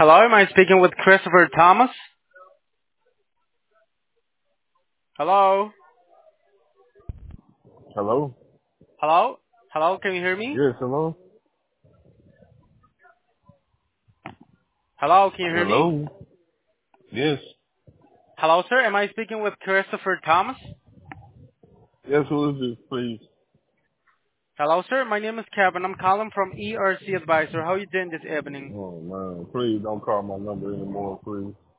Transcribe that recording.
Hello, am I speaking with Christopher Thomas? Hello? Hello? Hello? Hello, can you hear me? Yes, hello? Hello, can you hear me? Hello? Yes. Hello, sir, am I speaking with Christopher Thomas? Yes, who is this, please? Hello, sir, my name is Kevin. I'm calling from ERC Advisor. How are you doing this evening? Oh, man. Please don't call my number anymore, please.